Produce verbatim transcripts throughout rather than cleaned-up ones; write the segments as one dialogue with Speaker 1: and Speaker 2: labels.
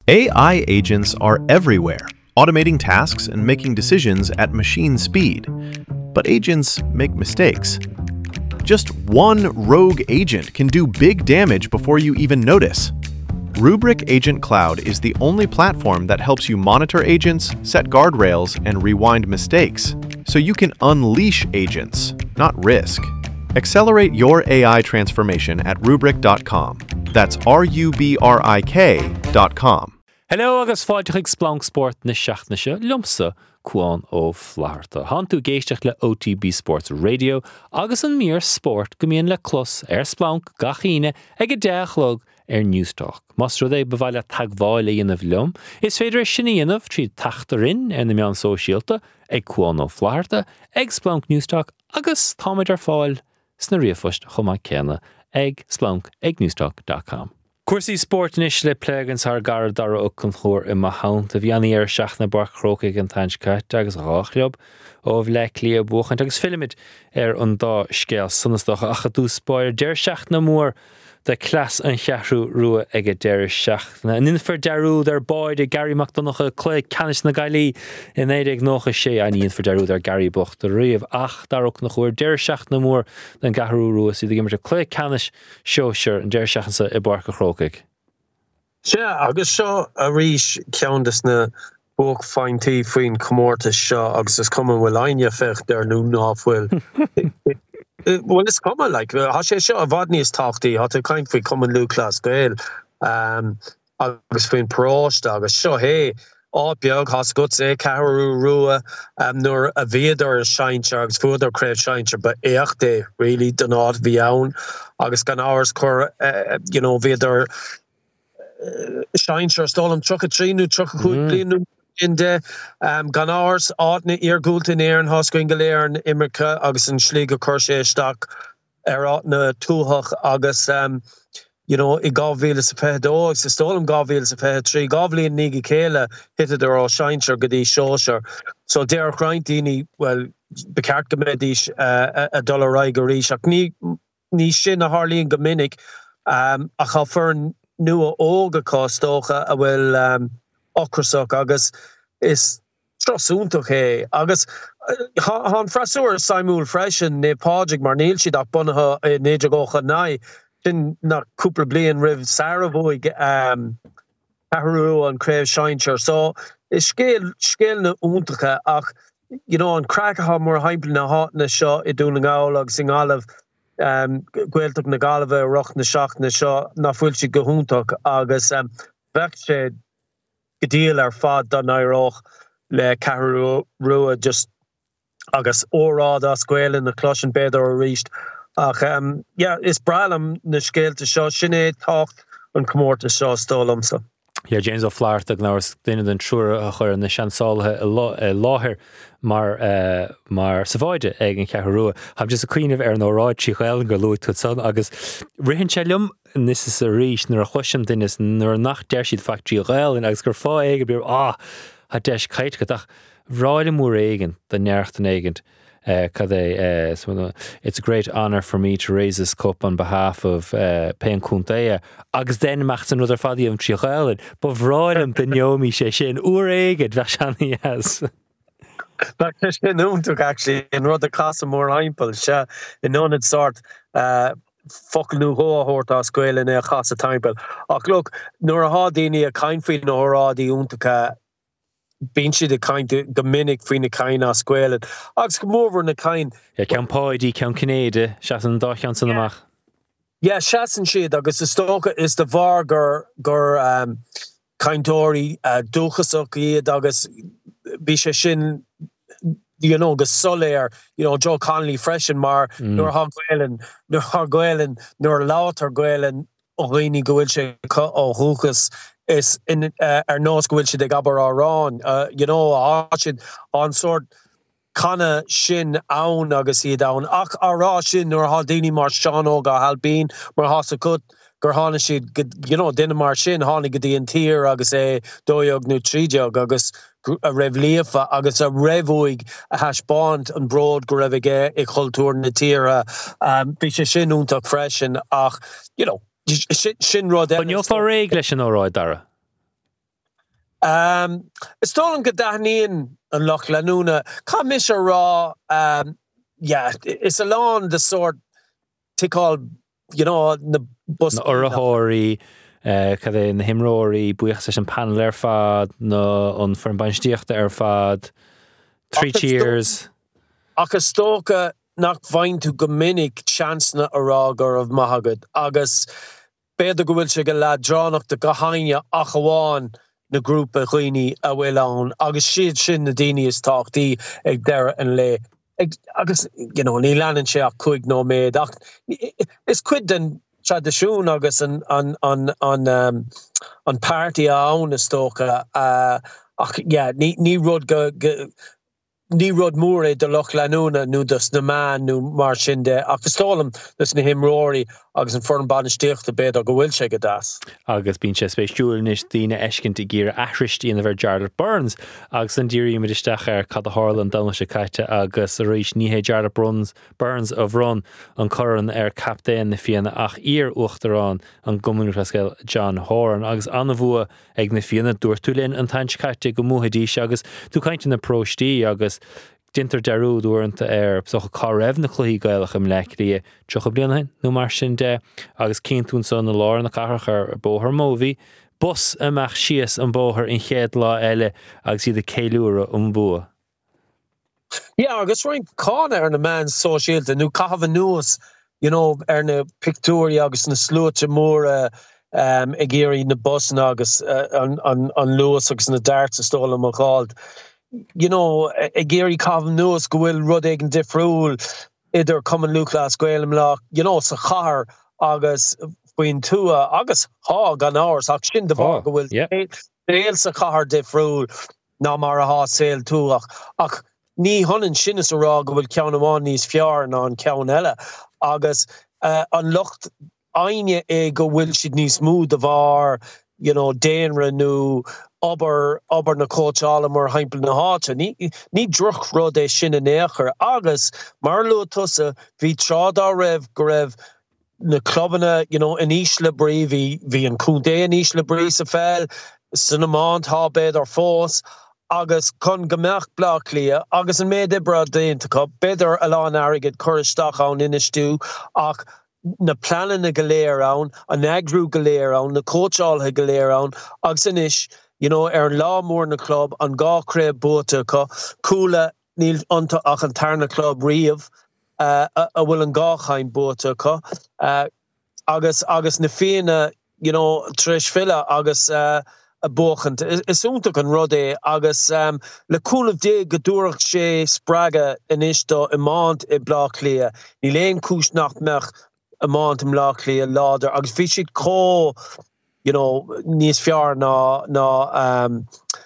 Speaker 1: A I agents are everywhere, automating tasks and making decisions at machine speed. But agents make mistakes. Just one rogue agent can do big damage before you even notice. Rubrik Agent Cloud is the only platform that helps you monitor agents, set guardrails, and rewind mistakes, so you can unleash agents, not risk. Accelerate your A I transformation at rubrik dot com. That's R U B R I K dot com.
Speaker 2: Hello agus fáideach Splunk Sport na seachnaise lumsa cuan ó Flaharta. Han tú géisteach le O T B Sports Radio agus an mír sport gomíon le clos ar Splunk gachíne ag a deachlog ar Newstalk. Mas rud é bhhaile tagháil íanamh lum, is féidir sinna íanamh tríd tachtarin ar na meán sóisialta ag cuan ó Flaharta, ag Splunk Newstalk agus táid ar fáil sna riafost chumá céna ag Splunk ag newstalk dot com. Cuirsaí sport níos le plégans ar gar dara ó chunchóir i maithant a bhíanaí ar seach na bar chrócaigh an tainchcait agus ráchleob ó bhle clia buchant agus filmid ar an dá scéal sunnastocha a chatú spáir deir seach na mór de clas an cheathrú rua ag a deir seach na ninfer derúd ar báid a Gary McDonagh a clé canis na gailí in éidir nócha sé a níon for derúd ar Gary Bocht a riamh ach darach na chóir deir seach na mór den gahrú rua si gimmer a clé canis seoir an deir seachansa i barca chrócaigh.
Speaker 3: Se agus seo a ríis ceantas na bóg fáintí faoin comórta seo agus is cuman bhfuil aine fecht ar nú náfuil. Well, it's common, like, ha sé seo a bhd níos táchtaí, ha tú caint faoi cuman lúclas gael, um, agus faoin próist agus seo hé, á beag has gut é ceathrú rua, um, nuair a bhéadar seinte agus fuadar craibh seinte, ba éach é, really, don ád bhí ann, agus gan áras chur, uh, you know, bhéadar uh, seinte ar stólam trucha tríú, trucha chuig blianú, in de um, gan áras átna ar gúlta in éan hoscoin go léir Immercha agus an slí go chuir sé isteach ar átna túthach agus um, you know, i gábhíle sa fethe dó agus is tólam gábhíle sa fethe trí gábhlíon nígi céile hitad ar á seintear go dtí seoir. So déir chraintíní, well, beceart go méidís uh, a dul raig go ríis ach ní, ní sin a Harlíonn go minic um, a cha fearn nua óga costócha a bhfuil um, ocrasach agus is trosúntaach é agus han frasúr Saimúil freisin ne pádraig mar níl siad ach bunathe i néidir gócha nai sin nach cúpla bliain rih sarabhóig um, cathrú an craibh seintear so is scéal scéal na úntacha ach you know an cracatha mór haimpla na hátna seo i dúna ngáil agus in gáileh um, gcuilteach na gáilbh rocht na seachna seo nach fuil si go húntaach agus um, bheith sé Gedíal ar fad don aireoch le cathrú rua just agus órád a scoileann na cloisian beidir a ríist. Ach, um, yeah, is bralam na scéalta seo sin é tácht an comórta seo stólamsa.
Speaker 2: Ja, James O'Flaherty ag náras duine den trúr a chur na seansáthe i láthair mar uh, mar sa bhaide ag an ceathrú. Ham just a cuiineh ar an óráid tí chail go luú tú san agus rihann sé liom nis is a ríis nuair a chuisiim duine nuair nach deir siad factí gail agus gur fá éige bíor á ha deis cait go ach ráide mór éigen den neart an éigent. Uh, é, uh, so, it's a great honour for me to raise this cup on behalf of uh, Pean Cúntaithe agus den macht an rudar fadí am tríochailin, but bhráidm den neomí sé sin uair éigid bheith seanna as.
Speaker 3: But there's been úntaach actually in rud a casa mór aimpel se in onid sort uh, fucking ho horta scoileann é a casa taimpel. Ach look, nuair a há daoine a cain faoin na hórádí úntacha bín siad a cain go minic faoin na cain a scoileann. Agus go mórmhar na cain.
Speaker 2: Ja, ceann páidí, ceann cnéide, seasan dáchean san amach.
Speaker 3: Yeah, seasan siad agus is tócha is de bhar gur gur um, caintóirí uh, dúchasach iad agus bhí sé sin you know, go soléir, you know, Joe Connolly freisin mar mm. nuair ha gweilin, nuair ha gweilin, nuair látar gweilin ó ghaoine go bhfuil sé ó thuchas is in uh, ar nós go bhfuil sé de gabar árán, uh, you know, áisiid an sort canna sin ann agus iad ann ach árá sin nuair ha daoine mar Seán óga halbín mar has a cut gur hána siad, you know, duine mar sin hána go dtíon tír agus é dóideag nó trídeag agus a raibh líofa agus a raibhúig a thaispáint an bród go raibh ige ag chultúr na tíre um, bhí sé sin úntaach freisin ach, you know, sin, sin rud
Speaker 2: But you're for réig leis an óráid dara?
Speaker 3: Um, Stolen Gadanian and Loch Lanuna, Commissioner Raw, um, yeah, it's along the sort to call, you know, the bus.
Speaker 2: Na Urahori, cad é na himróí, buíochas an panel ar fad, nó an for an bainstiachta ar fad, Three Cheers.
Speaker 3: Agus stoka nach vain to gominnig chance na aragar of Mahagad. Agus beidir go bhfuil se go le dránach de gahaine achaháin na grúpa chuoine a bhfuil ann. Agus siad sin na daoine is táchtaí ag deire an le. Ag, agus, you know, ní leanan sé ach chuig nó méid. Ach, is cuid den tradiisiún agus an, an, an, an, um, an party a ann is tóca. Uh, ach, yeah, ní, ní rud go... go Ní rud mór de Loch Lanuna nó dus na man nó mar sin de ach stólam dus na himróí agus an form banistíocht a bed a go bhfuil sé go das.
Speaker 2: Agus bín sé spéisiúilnis daoine eiscint i gcíre ahristí in a bhar Jarlath Burns agus an dírí imidisteach ar cad a Harlan dana sé caite agus a rééis níhé Jarlath Burns Burns a bhrón an choran ar captéin na fianna ach ír uachtarrán an gomúnú rascail John Horan agus anna bhua ag na fianna dúirtúlinn an taint caite go múhadís agus tú cainte na próistí agus dinter darúd uanta ar socha cá raibh na chluí gailach am leicrí trocha blianain nó mar sin de agus céintún son na láir na carach ar bóthar móví bus amach sias an bóthar in chéad lá eile agus iad a céiliúra an bua.
Speaker 3: Yeah, agus roiin cána ar na man sóisialta nó cahabh nuas, you know, ar na pictúí agus na slúte móra um, ag géirí na busan agus uh, an, an, an luas agus na darts a stóla mo cháld. You know, a Gary Cavan knows go will rud ag an difriúil idir common Lucas Gaelum Loch, you know, sa char agus buin tua agus hog an hours ach sin de bhar go will déil sa char difriúil ná mar a há sail tuach ach ní honan sinnas a rá go will ceann amán níos fiar ná an ceann eile agus uh, an lucht aine é go will siad níos smúd a bhar, you know, déanra nó aber aber na coachála mar heimpel na háte ní ní druch rud é sin an éair agus mar lo tusa hí trádá raibh go raibh na clubbanna, you know, in Isla Brí hí hí an cúndé in Isla Brí sa fel san amant há bed ar fós agus chun gombeach blach lia agus an méid ibra déanta go beidir a lán airgid choristeach an inistú ach na planan na galéir an an agrú galéir an na coachála galéir an agus inis, you know, ar lá mór na club an gá cré bóta có cúla níl anta ach an tarna club riamh uh, a, a bhfuil an gáchain bóta có uh, agus agus na féine, you know, tris fila agus uh, a bóchant is, is úntaach an rud é agus um, le cúlamh dé go dúireacht sé sppraga inistó i máint i blach lia ní léon cúis nach meach a máint im blach lia láidir agus bhí siad có, you know, níos fiar ná ná um,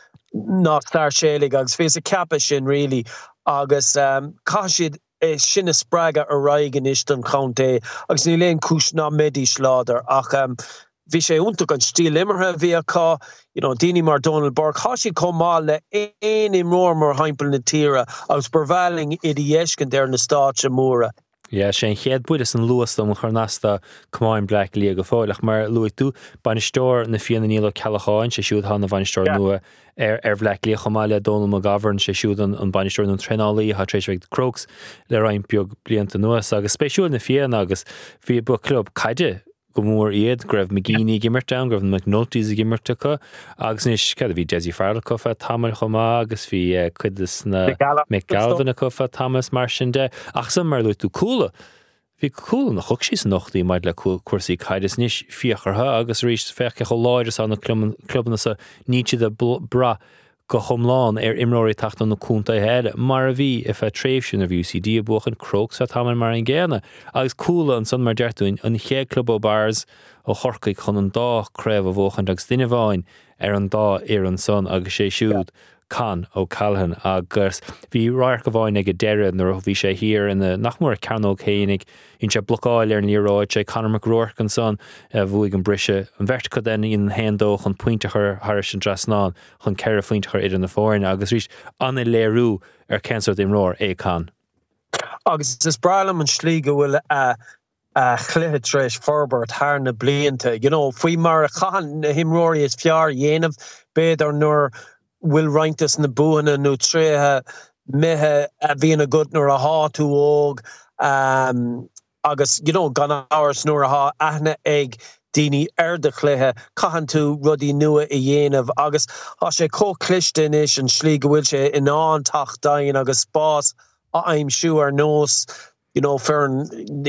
Speaker 3: ná star sélig agus fés a cappa sin really agus um, caiisiad é sinna sppraga a raigen is an counté agus ní léon cúis ná medís láidir ach um, bhí sé úntaach an stíl imirthe bhí acu, you know, daoine mar Donald Burke háisiad chomh maith le éon imreoir mar haimpel na tíre agus burbhaling iad dhéiscin ar na stáitse móra.
Speaker 2: Ja, sé chéad buidir an luas am chunasta cumáin blach lí go fáilach mar luigh tú bainisteoir na fianna níla cealacháin sé siúd hána bainisteoir nua ar ar bhlach lí chomáile Donald McGovern sé siúd an an bainisteoir an trenálaí ha trééis the Crokes le raim beag blianta nuas agus spéisiúil na fianna agus bhí bu club caide go mór iad greibh McGeaney gimmert down, greibh McNulty's gimmert acu agus níos cad bhí Desi Farrell cofa tamil chomá agus bhí cuidas na McGalvin cofa Thomas mar sin de ach san mar luú coolla bhí cool na chug síos nachtaí maid le cuasaí caiidir níos fiochartha agus rís feice go láidir an na clubna sa níte de bra go chomláán ar imróirí tachtan na cúnta heile mar a bhí if a tréimh sin a bhí U C D a buchan Crokes a tamil mar an ggéana agus coolla an san mar deirtúin an ché club ó bars ó chorcaigh chun an dá creibh a bhchan agus duine bháin ar an dá ar an son agus sé siúd Can ó Calhan agus bhí ráir go bháin ag a deire nuair bhí sé hir in the nachmór Carnó Céinnig in sé blocáil ar níráid sé Conor McRourke an son bhuaig an brise an bheirt den in hendó chun pointe chur Harris an drasnáin chun ceir faointe chur idir na fáin agus rís anna léirú ar censort imróir é Can.
Speaker 3: Agus is bralam an slí go bhfuil uh, uh, chluiche treis forbert haar na blianta. You know, fui mar a chahan na himróí is fiar dhéanamh beidir nuair will reintas na buhanna nó tréthe methe a bhíon a good nuair a háú óg um, agus, you know, gan áras nuair a há aithne ag Dini ar de chluiche caitheann tú rudí nua i dhéanamh agus á sé cócliste inis an slí go bhfuil sé in an tacht dain agus spás a aimsú ar nós, you know, fearn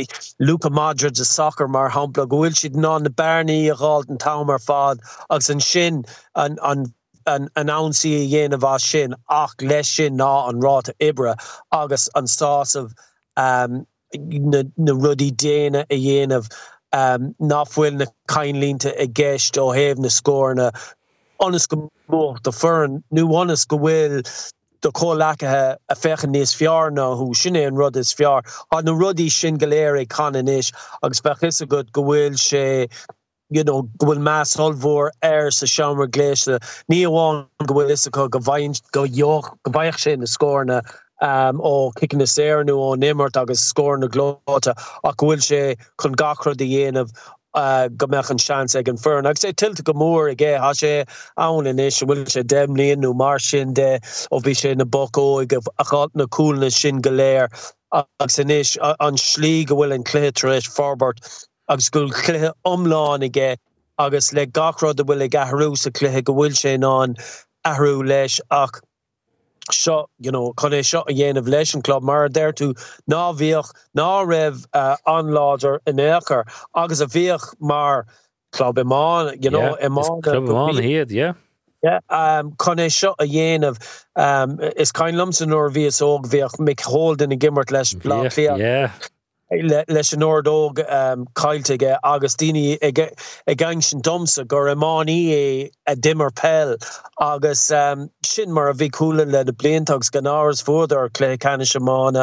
Speaker 3: Luka Modric a soccer mar hampla go bhfuil siad ná na Barnaí a gáil an tam ar fad agus an sin an an an announcí a dhéanamh á sin ach leis sin ná an ráta ibre agus an sásamh um, na, na rudí déine a dhéanamh Um, náfuil na cainlínta a gceist ó thaobh na scórna onas go mór do fearn nó onas go bhfuil do cólaicethe a fechan níos fear ná hu sin é an rud is fear á na rudí sin go léir ag canan inis agus bechis a go go bhfuil sé, you know, go bhfuil meas holmhór air sa seomra gléiste ní amháin go bhfuil is go go bhain go dheoch go bhaich sé na scórna Um, ó kicking na séirnú ó nimmert agus scór na glóta ach bhfuil sé chun gachrad a dhéanamh uh, go meach an seans ag an fearn. Agus sé tiltte go mór ag é há sé ann inis bhfuil sé déimlíonú mar sin de ó bhí sé na bocóig a chatt na cúlna sin go léir agus inis an slí go bhfuil an cluiche treis forbert agus go cluiche omláin ag é agus le gachrad a bhfuil ag ahrú sa cluiche go bhfuil sé ná ahrú leis ach seo, you know, chun é seo a dhéanamh leis an club mar déir tú ná bhíoch ná raibh uh, anláidir in éachar agus a bhíoch mar club imán, you know,
Speaker 2: yeah,
Speaker 3: imán
Speaker 2: club imán hiad, yeah.
Speaker 3: Yeah, um, chun é seo a dhéanamh um, is cain lumsan nuair bhíos óg bhíoch Mick Holden i gimmert leis blá clia.
Speaker 2: Yeah.
Speaker 3: Le, leis an ordóg um, caiilteige agus daoine ag gang sin domsa gur imánaí é a dimmer pell agus um, sin mar a bhí cúlan le na bliantagus gan áras fódar clé canna semána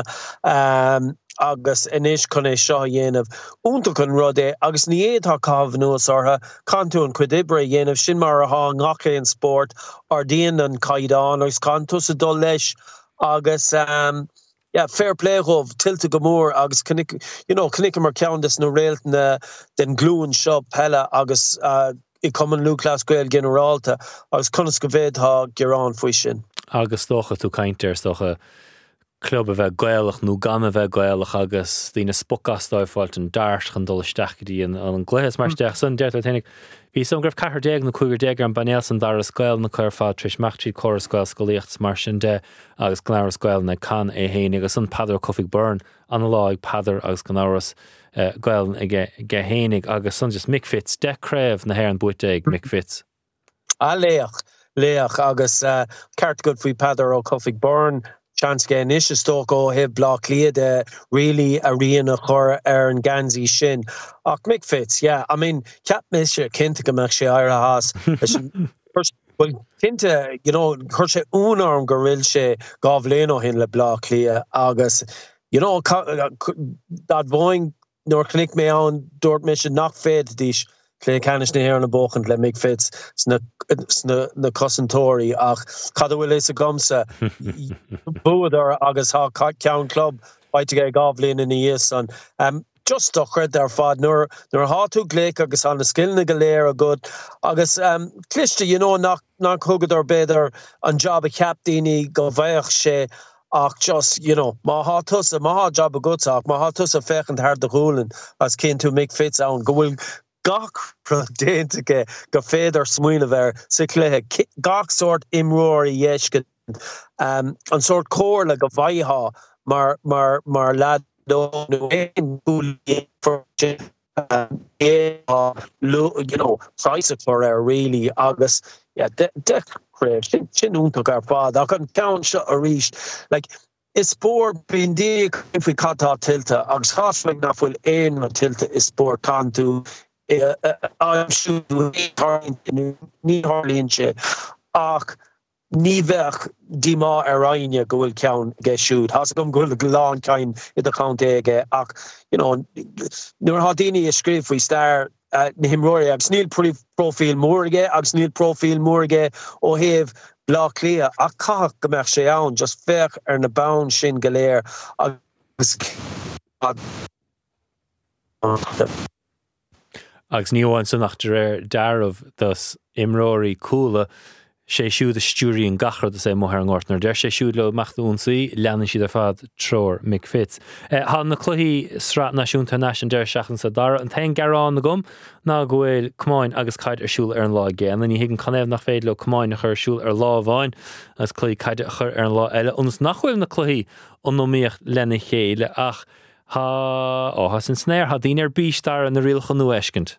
Speaker 3: um, agus inis chun é seo dhéanamh únta chun rud é agus ní étá cabh nuas ortha can tú an cuidibre dhéanamh sin mar a há ngach an sport ar daon an caidán agus can tú sa dul leis agus um, yeah, fair play of tiltte go mór agus cynnig, you know, cynnig mar ceandas na réaltna den glúan seo pella agus uh, i common Lucas Gael generalta agus conas go bhéad ha gerán faoi sin.
Speaker 2: Agus tócha tú caintear tócha club a bheith gaelach nó gan a bheith gaelach agus dtína spocastáifáilt an dart chun dul isteachtaí an an gléas mar steach san deirtar tenig bhí son gribh cethir déag na cúigur déag an banéal san dar a scoil na chuir fád tris meachtaí choir scoil scoíocht mar sin de agus gnáir scoil na can é héine agus an padar cofig burn an lá ag padar agus gnáras uh, gail ige hénig agus san just Mick Fitz de craibh na hair an buite ag Mick Fitz.
Speaker 3: A léach, léach agus uh, ceart good faoi padar ó cofig burn chance ge inis stoc ó heb blá cliade really a rian a chor ar an ganzi sin ach Mick Fitz, yeah, I mean cap mis kinte go meach sé ar a has well kinte, you know, chur sé únarm go rill sé gavléno hin le blá clia agus, you know, dat boing nor knik me an dort mis nach fed dis lé canis na hir na bochant le Mick Fitz sna sna na cosantóí ach cad bhfuil is a gomsa búdar agus há ceann club baite gábhlíonn in níos an um, just do chred ar fad nuair nuair háú gléic agus an na skillna go léir a good agus um, cliste, you know, nach nach thugad ar beidir an job a captainní go bhaich sé ach just, you know, má há tusa má há job a gutach má há tusa fechant thar de rúlan as cén tú Mick Fitz ann go bhfuil gach déintige go féidir smuoine bhar sa cluiche gach sort imróí dhéiscin um, an sort cór le go bhaithá mar mar mar lad nó éon búlí for um, é you know price for ar really agus yeah de de craibh sin sin úntaach ar fád ach an ceann seo a ríist like is sport bíon díag if we catá tiltte agus chasfuig nach bhfuil éon na tiltte is sport can tú Uh, uh, I'm sure ní hálíonn sé ach ní bheith díma ar aine go bhfuil ceann ge siúd has gom go glán cein i do count aige ach, you know, nuair há daoine a scríb faoi stair uh, na himróí agus níl profil mórige agus níl profil mórige ó thaobh blá clia ach cath go mbeadh sé ann just fech ar na bán sin go léir agus
Speaker 2: Agus níomhain san nach darmh das imróí coolla sé siúd a stúrí an gachar sé mo an ortnar der sé siúd le mechtúnsaí leanan siad ar fad tror Mick Fitz. Tá na cluí srát náisiúnta nation der seachan sa dar an tain garrán na gom ná gohfuil cumáin agus caid ar siúl ar an lá géan a ní higann canéamh nach féad le cumáin a chur siúl ar lá bháin as cluí caid a chur ar an lá eile ons nachhfuil na cluí an nóíocht lena chéile ach ha ó has an snéir ha dín ar bístar an na rialcha nu eiscint.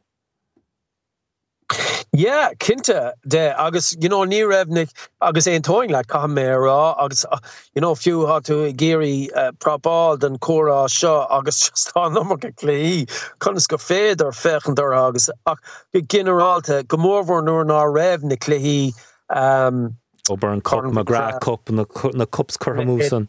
Speaker 3: Yeah, Kinta de agus you know ní revnik agus ein toing like camera agus uh, you know few had to Gary uh, propal den cora seo agus just an nummer clé kunnas go féidir fechender agus ach generalte gomorvor nur na revnik clé um
Speaker 2: ober an cup McGrath cup na na cups curhamúsan.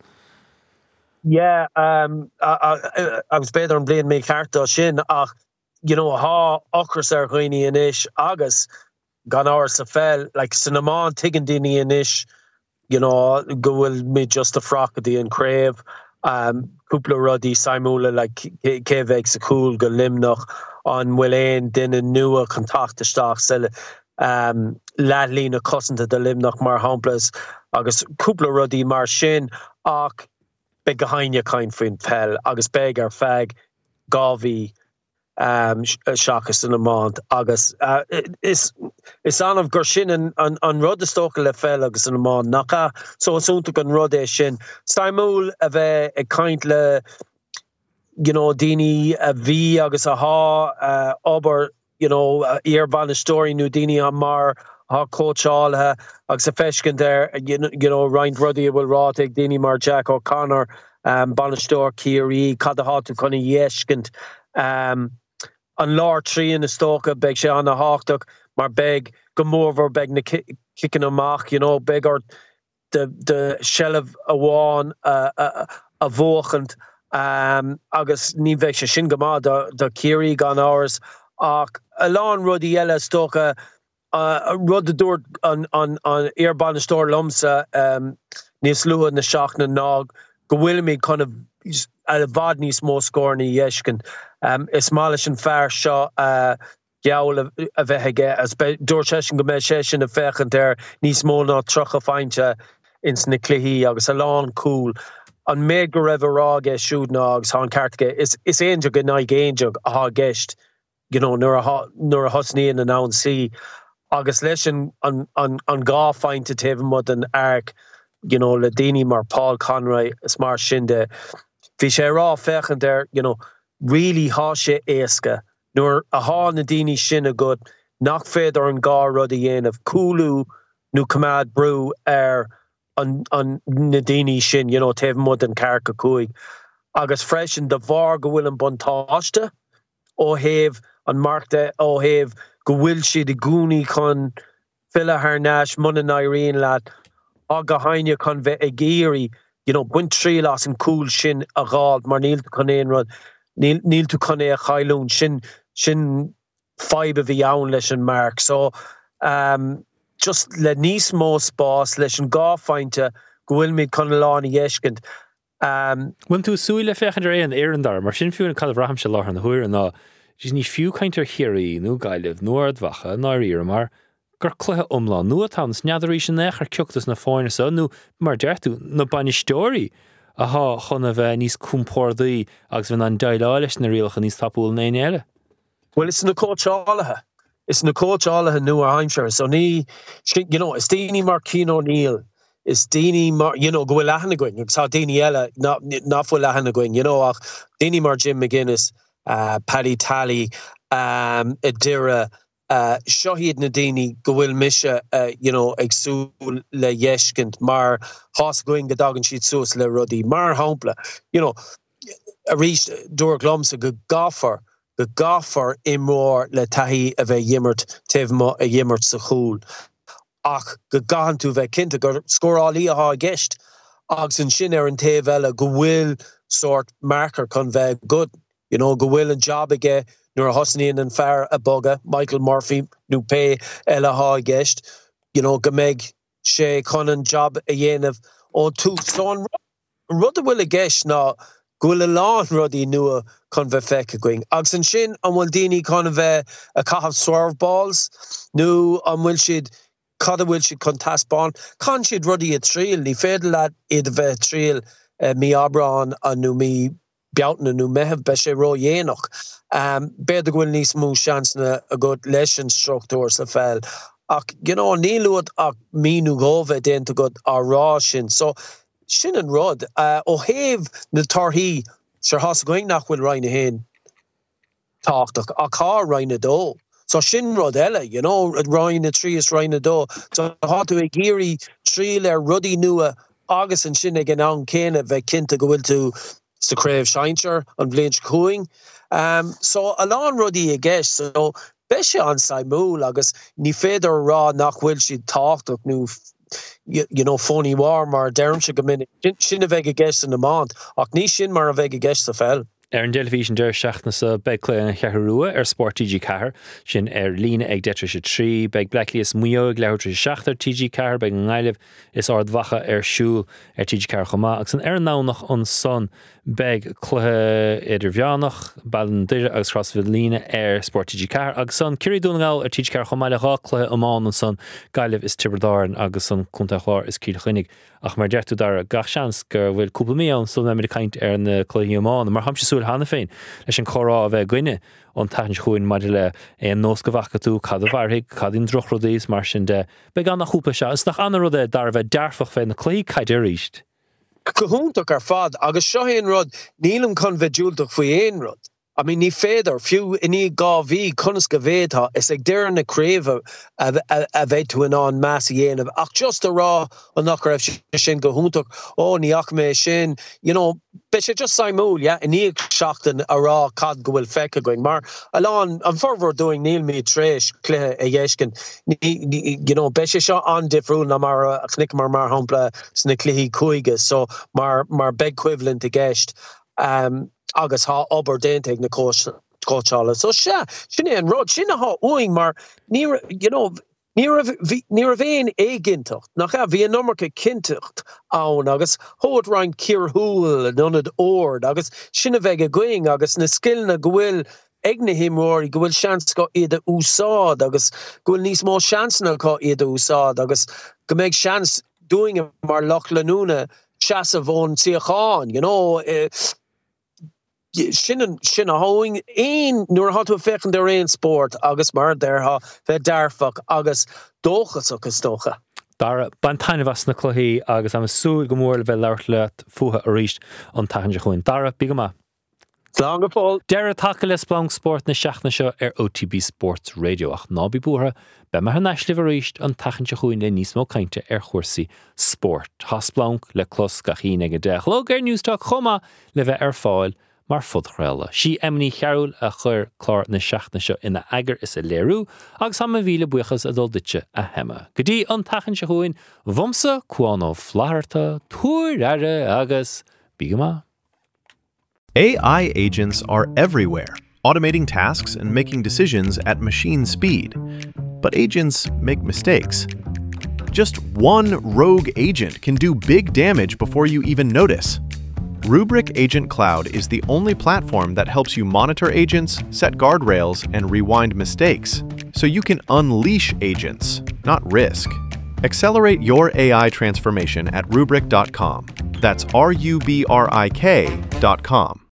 Speaker 3: Yeah, um I, I, I was better an blian me carta sin ach you know, ha ochras ar ghoini in ish, agus gan our sa fel, like cinnamon tigandini in ish, you know, go will me just a frockady and crave, um, kupla ruddy simula like kevek sa cool go limnoch on Willain din a newer contact stock sell um ladlina cousin to the limnoch mar hamplas agus kupla ruddy mar shin ach beg gahanya kind fin fel agus beg ar fag gavi um shakas in a month agus uh, is is on of gershin and on on rod the stock le fel agus in a month naka so soon to gun rod shin simul of a a kind le you know dini a v agus a ha uh ober you know uh, ear ban story new dini amar ha coach all ha agus a feshkin there you know you know Ryan Ruddy will raw take dini mar Jack O'Connor um Banastor Kiri Kadaha to Connie Yeshkint um an lár trí in the stoka beg sé an a háchtach mar beg gomorver beg na kicking amach you know beg or the the shell of a one uh, a a vochent um agus ní bheith sé sin gama da da Kiri gan hours ach alon ruddy ella stoka uh rud the door on on on airban store lumsa um níos lua na seachna nág go bhfuil me kind of a bad níos mó scorny yeshkin um ismalish and fair shot uh yawl a vehege as dorcheshin go me session a fechent there níos mó ná trocha feinte in sniclihi agus a long cool an mega reverage shoot nogs han kartge is is angel good night angel a gest you know nor a nor a husni in an own sea agus lesson on on on ga feinte teve modern arc you know Ladini mar Paul Conroy smart shinde fi sé rá fechent there you know really hashe eska nor a ha nadini sin a good nach feder an gar ruddy in of Kulu nu kamad brew air on on nadini shin you know tev mud and karka kuig agus fresh in the var go will an bontáiste o have an markte o have go will she the gooni con filla her nash mun and Irene lad aga haine con ve agiri you know bunt tree loss and cool shin a gald mar nil conen rod nil nil to conne a chailun shin shin five of the own lesson mark so um just le nís mó spás leis an gá feinte go bhfuil mid chun lána dhéiscint. Um,
Speaker 2: When tú súile fechan ar éon éarandar, mar sin fiú an cad bhraham se láthar na huair ná, dis ní fiú caintear chiaí, nó gaiileh, nó ardhacha, ná ríar mar, gur cluthe umlá, nó atá sneadar sin nech ar ceachtas na fáinne sa, nó mar deirtú, na banistóirí, aha chun a bheith níos cúmpórdaí agus bhín an daileáil leis na rialcha níos tapúil na éile.
Speaker 3: Well, it's na cóteálathe. It's na cóteálathe nua heimseir. So ní, you know, it's Dini mar Cian O'Neill. It's Dini mar, you know, go bhfuil leathan going. It's how Dini eile, not not bhfuil leathan going. You know, ach, Dini mar Jim McGuinness, uh, Paddy Talley, um, Adira, uh, Shohid na Dini go bhfuil misha, uh, you know, agsú le yeshkint, mar has going the dog and sheet sus le ruddy, mar hampla. You know, a reach door glumsa go gaffer. The gaffer imór le tahi a bheith yimmert tevma a yimmert sa chúl. Ach go gahan tú bheith cinnte gur scórálaí a há gist. Agus an sin ar an taobh eile go bhfuil sort marker chun bheith good. You know, go bhfuil an job aige nuair a hosnaíonn an fear a boga, Michael Murphy, nó pé eile há gist. You know, go méid sé chun an job a dhéanamh ó tú. So an rud a bhfuil a gist ná Gwyl y lán rudí nua con bheith feice going. Agus an sin an bhfuil daoine con bheith a cathab swerve balls, nó an bhfuil siad cad bhfuil siad con taspán, can siad rudí a tríal, ní féidir leat iad a bheith tríal uh, mí abrán an nó mí bealtna nó meheh be sé ró dhéanach. Um, Beidir gwyl níos mú seansna a go leis an struchtúr sa fel. Ach, you know, ní luad ach mí nó góbheith déanta go a rá sin. So, sin an rud, uh, ó héamh na tarthaí, sure has going nach bhfuil raine héin táchtach, a cá raine dó. So sin rud eile, you know, raine trí is raine dó. So hátu ag géirí tríal ar rudí nua agus an sin ag an an céine bheith cinnta go bhfuil tú sa craobh seinsear an bblion cúing. Um, so a lán rudí a gceist, so be sé an saimúil agus ní féidir rá nach bhfuil siad táchtach nó You, you know, phony war mar derm se gominnig sin a bheith a gceist an amant ach ní sin mar a bheith a gceist sa fel.
Speaker 2: Ar an television deir seachna sa beag léna cheathrúa ar Sport T G Cahar sin ar lína ag detra se trí beag Blackley is muo ag leabhar seachtar T G Cahar beag an gáileh is ard bhacha ar siúl ar T G Cahar chomá agus an ar nánach an son beag chluthe idir bheánach balan duire agus crossfid lína ar Sport T G Cahar agus son curí dúnagáil ar T G Cahar chomá le gá chluthe amán an son gáileh is Tiberdáin agus son cúntaachlár is cíl chuinnig ach mar deirtú dar gach seans gur bhfuil cúpla míán so na mé caint ar na chluthe amán mar hamse súil hána féin leis an chorá a bheith gcuine an taithn chuin mar le é nós go bhacha tú cad a bharthaigh cad in droch rudéis mar sin de be gan nach chúpa se is nach anna rud é dar bheith dearfach féin na clí caiid ar ríist.
Speaker 3: Gohúntaach ar fad agus seo héon rud nílam chun bheith dúilteach faoi éon rud. I mean, ní féidir fiú iní gá bhí chunas go bhéadtha is ag deir na craobh a bheith tú an an meas dhéanamh ach just a rá an nach raibh sin go húntaach ó ní ach mé sin, you know, be sé just saimúil, yeah, iní seachtain a rá cad go bhfuil feice going mar alán an forward doing níl mí tréis cluthe a dhéiscin, you know, be sé seo an difriúil na mar a chnic mar mar hampla sna cluichí cúige so mar mar beg equivalent a gceist. Um, agus há obair déanta ag na cóiseála. So se, sin é an rud, sin a há uing mar, ní, you know, ní a bhéon éigintocht, nach a bhí an nómarcha cintocht ann, agus hód rain cirthúil nonad ord, agus sin a bheith a going, agus na skillna go bhfuil ag na himróí go bhfuil seans go iad a úsáid, agus go bhfuil níos mó seansna go iad a úsáid, agus go méid seans doing mar loch leúna seas a bhón tíochán, you know, uh, sin sin a hoing ein nuair hatú fechan der éon sport agus mar der ha bheith dearfach agus dóchas agus dócha.
Speaker 2: Dar ban tainine was na chluthaí agus am súil go mór le bheith leabhar le fuatha a ríist an taithne chuin. Dara bí go maith.
Speaker 3: Slán go fáil.
Speaker 2: Deir take le Splunk Sport na seachna seo ar O T B Sports Radio ach nábí bútha be mar neisliv a ríist an taithne chuin le níos mó cainte ar chuirsaí sport. Tá Splunk le clos gachín ag a deach. Log ar Newstalk chuma le bheith ar fáil mar fudchréile. Sí emní chearúil a chur chlár na seachna seo ina agar is a léirú agus am a bhíle buchas a dul duite a hema. Go dtí an taithne se chuin bhumsa cuán ó phláirta túir aire agus bí go maith.
Speaker 1: A I agents are everywhere, automating tasks and making decisions at machine speed. But agents make mistakes. Just one rogue agent can do big damage before you even notice. Rubrik Agent Cloud is the only platform that helps you monitor agents, set guardrails, and rewind mistakes, so you can unleash agents, not risk. Accelerate your A I transformation at rubrik dot com. That's R U B R I K dot com.